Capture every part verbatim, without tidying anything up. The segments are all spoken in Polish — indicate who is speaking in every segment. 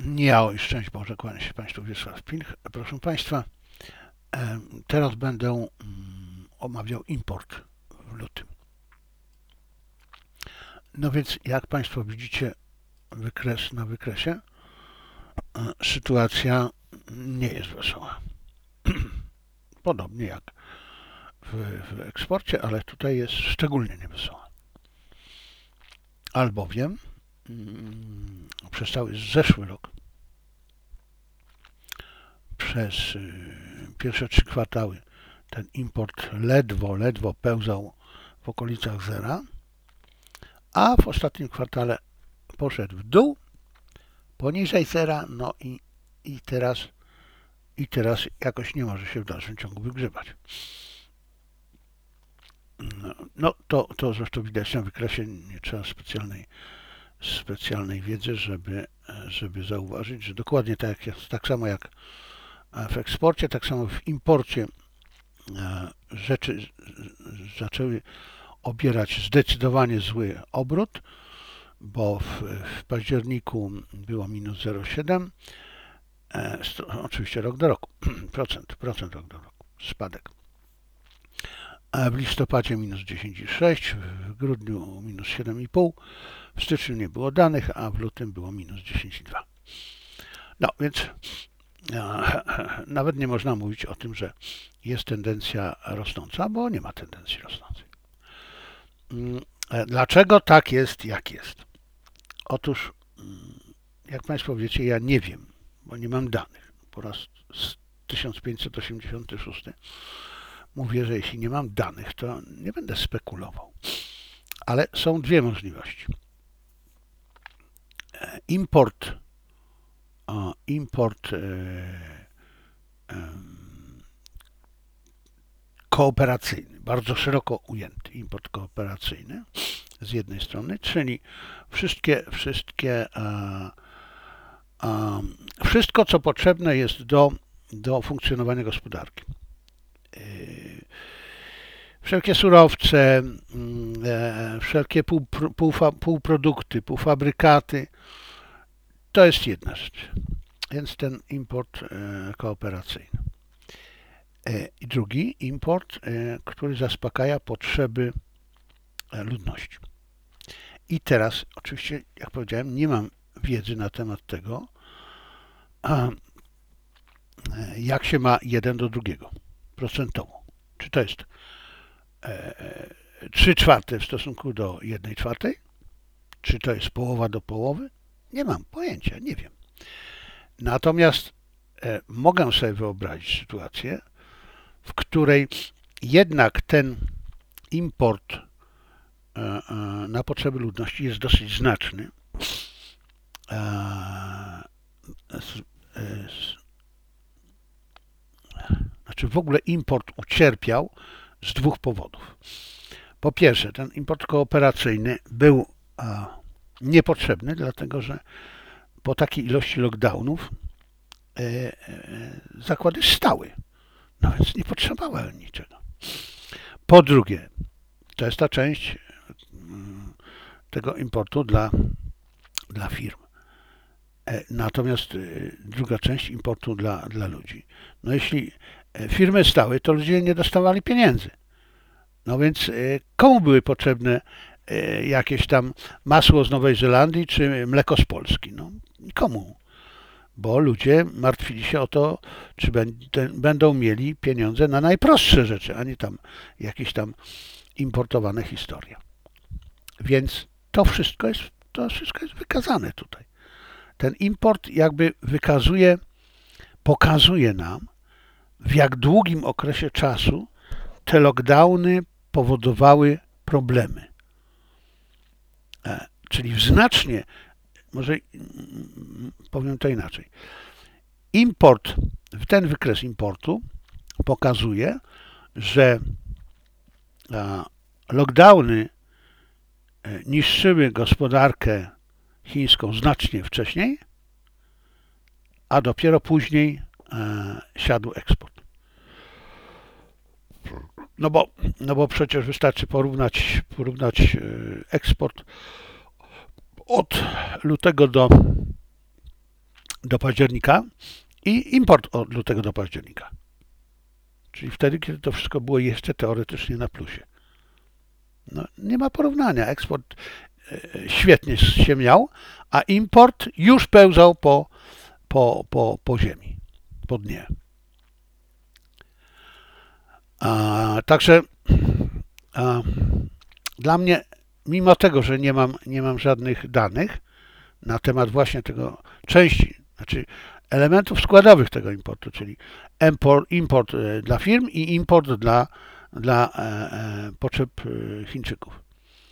Speaker 1: Ja, i szczęść Boże, kłania się Państwu Wiesław Pilch. Proszę Państwa, teraz będę omawiał import w lutym. No więc, jak Państwo widzicie, wykres na wykresie, sytuacja nie jest wesoła. Podobnie jak w, w eksporcie, ale tutaj jest szczególnie niewesoła. Albowiem mm, przez cały zeszły rok, przez y, pierwsze trzy kwartały ten import ledwo, ledwo pełzał w okolicach zera, a w ostatnim kwartale poszedł w dół, poniżej zera, no i, i, teraz, i teraz jakoś nie może się w dalszym ciągu wygrzebać. No, no to, to zresztą widać na wykresie, nie trzeba specjalnej, specjalnej wiedzy, żeby, żeby zauważyć, że dokładnie tak, jak, tak samo jak w eksporcie, tak samo w imporcie rzeczy zaczęły obierać zdecydowanie zły obrót, bo w, w październiku było minus zero przecinek siedem, oczywiście rok do roku, procent, procent rok do roku, spadek. A w listopadzie minus dziesięć przecinek sześć, w grudniu minus siedem przecinek pięć, w styczniu nie było danych, a w lutym było minus dziesięć przecinek dwa. No więc nawet nie można mówić o tym, że jest tendencja rosnąca, bo nie ma tendencji rosnącej. Dlaczego tak jest, jak jest? Otóż, jak Państwo wiecie, ja nie wiem, bo nie mam danych. Po raz tysiąc pięćset osiemdziesiąty szósty mówię, że jeśli nie mam danych, to nie będę spekulował. Ale są dwie możliwości. Import, o, import e, e, kooperacyjny, bardzo szeroko ujęty import kooperacyjny z jednej strony, czyli wszystkie, wszystkie a, a, wszystko, co potrzebne jest do, do funkcjonowania gospodarki. Wszelkie surowce, wszelkie pół, pół, półprodukty, półfabrykaty, to jest jedna rzecz. Więc ten import kooperacyjny. I drugi import, który zaspokaja potrzeby ludności. I teraz, oczywiście, jak powiedziałem, nie mam wiedzy na temat tego, jak się ma jeden do drugiego procentowo. Czy to jest trzy czwarte w stosunku do jednej czwartej? Czy to jest połowa do połowy? Nie mam pojęcia, nie wiem. Natomiast mogę sobie wyobrazić sytuację, w której jednak ten import na potrzeby ludności jest dosyć znaczny. Znaczy w ogóle import ucierpiał z dwóch powodów. Po pierwsze, ten import kooperacyjny był niepotrzebny, dlatego że po takiej ilości lockdownów zakłady stały. No więc nie potrzebowały niczego. Po drugie, to jest ta część tego importu dla, dla firm. Natomiast druga część importu dla, dla ludzi. No jeśli firmy stały, to ludzie nie dostawali pieniędzy. No więc komu były potrzebne jakieś tam masło z Nowej Zelandii czy mleko z Polski? No nikomu. Bo ludzie martwili się o to, czy będą mieli pieniądze na najprostsze rzeczy, a nie tam jakieś tam importowane historie. Więc to wszystko jest, to wszystko jest wykazane tutaj. Ten import jakby wykazuje, pokazuje nam, w jak długim okresie czasu te lockdowny powodowały problemy. Czyli w znacznie, może powiem to inaczej, import, ten wykres importu pokazuje, że lockdowny niszczyły gospodarkę chińską znacznie wcześniej, a dopiero później siadł eksport. No bo, no bo przecież wystarczy porównać, porównać eksport od lutego do, do października i import od lutego do października. Czyli wtedy, kiedy to wszystko było jeszcze teoretycznie na plusie. No, nie ma porównania. Eksport e, świetnie się miał, a import już pełzał po, po, po, po ziemi, po dnie. A, także a, dla mnie, mimo tego, że nie mam, nie mam żadnych danych na temat właśnie tego części, znaczy elementów składowych tego importu, czyli import, import dla firm i import dla, dla e, e, potrzeb Chińczyków.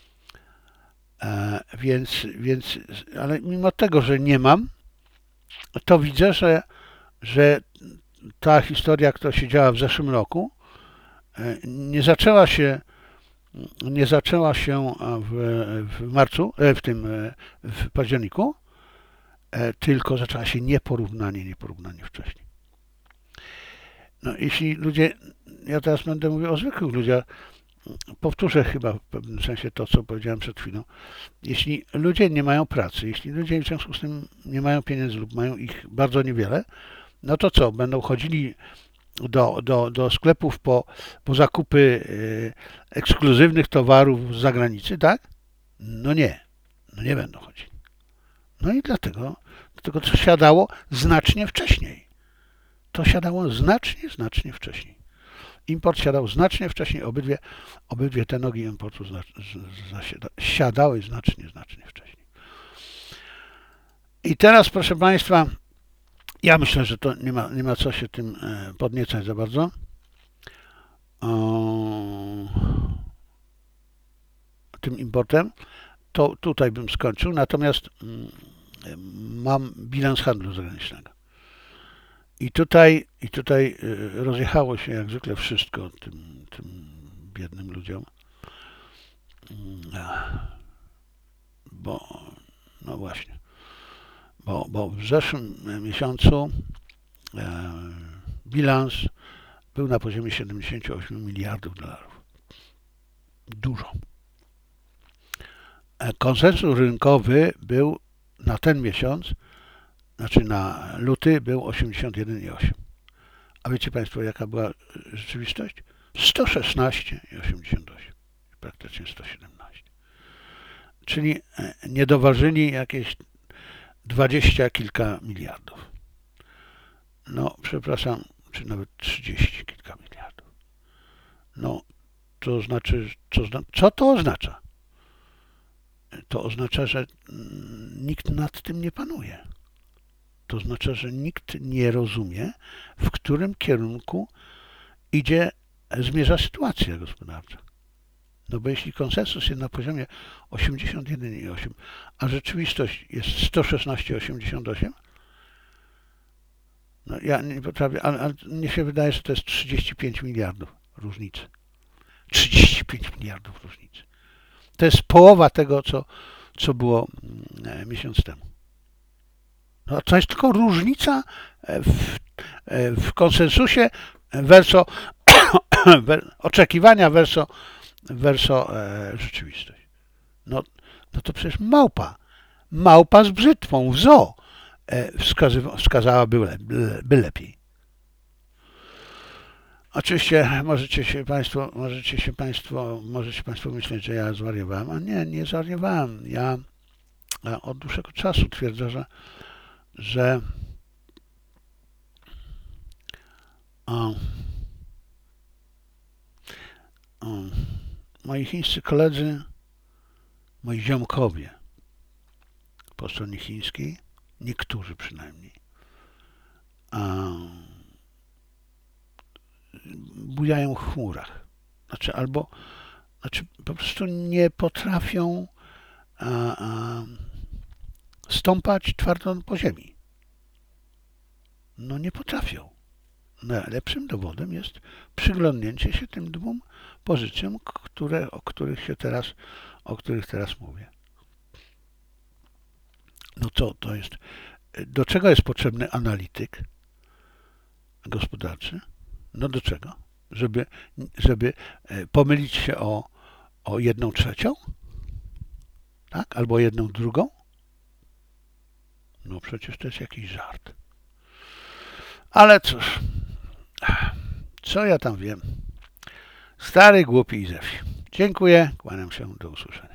Speaker 1: E, więc, więc, ale mimo tego, że nie mam, to widzę, że, że ta historia, która się działa w zeszłym roku, e, nie zaczęła się nie zaczęła się w, w marcu, w tym w październiku, tylko zaczęła się nieporównanie, nieporównanie wcześniej. No, jeśli ludzie, ja teraz będę mówił o zwykłych ludziach, powtórzę chyba w pewnym sensie to, co powiedziałem przed chwilą. Jeśli ludzie nie mają pracy, jeśli ludzie w związku z tym nie mają pieniędzy lub mają ich bardzo niewiele, no to co, będą chodzili do, do, do sklepów po, po zakupy y, ekskluzywnych towarów z zagranicy, tak? No nie, no nie będą chodzili. No i dlatego, dlatego to siadało znacznie wcześniej. To siadało znacznie, znacznie wcześniej. Import siadał znacznie wcześniej, obydwie, obydwie te nogi importu zna, z, siadały znacznie, znacznie wcześniej. I teraz, proszę Państwa, ja myślę, że to nie ma, nie ma co się tym podniecać za bardzo. O, tym importem. To tutaj bym skończył, natomiast mam bilans handlu zagranicznego. I tutaj, i tutaj rozjechało się jak zwykle wszystko tym, tym biednym ludziom. Bo, no właśnie, bo, bo w zeszłym miesiącu e, bilans był na poziomie siedemdziesiąt osiem miliardów dolarów. Dużo. Konsensus rynkowy był na ten miesiąc, znaczy na luty, był osiemdziesiąt jeden i osiem. A wiecie Państwo, jaka była rzeczywistość? sto szesnaście i osiemdziesiąt osiem. Praktycznie sto siedemnaście. Czyli nie doważyli jakieś dwadzieścia kilka miliardów. No, przepraszam, czy nawet trzydzieści kilka miliardów. No, to znaczy, co, co to oznacza? To oznacza, że nikt nad tym nie panuje. To oznacza, że nikt nie rozumie, w którym kierunku idzie, zmierza sytuacja gospodarcza. No bo jeśli konsensus jest na poziomie osiemdziesiąt jeden i osiem, a rzeczywistość jest sto szesnaście i osiemdziesiąt osiem, no ja nie potrafię, ale, ale mnie się wydaje, że to jest trzydzieści pięć miliardów różnicy. trzydzieści pięć miliardów różnicy. To jest połowa tego, co, co było miesiąc temu. No, to jest tylko różnica w, w konsensusie verso oczekiwania verso, verso e, rzeczywistość. No, no to przecież małpa, małpa z brzytwą w zoo e, wskazałaby le, by lepiej. Oczywiście możecie się Państwo, możecie się Państwo, możecie Państwo myśleć, że ja zwariowałem, a nie, nie zwariowałem. Ja od dłuższego czasu twierdzę, że, że o, o, moi chińscy koledzy, moi ziomkowie po stronie chińskiej, niektórzy przynajmniej, a, bujają w chmurach. Znaczy, albo znaczy po prostu nie potrafią a, a, stąpać twardo po ziemi. No nie potrafią. Najlepszym dowodem jest przyglądnięcie się tym dwóm pozycjom, które, o których się teraz, o których teraz mówię. No co to jest? Do czego jest potrzebny analityk gospodarczy? No do czego? Żeby, żeby pomylić się o, o jedną trzecią? Tak? Albo jedną drugą? No przecież to jest jakiś żart. Ale cóż, co ja tam wiem. Stary, głupi i ze wsi. Dziękuję, kłaniam się, do usłyszenia.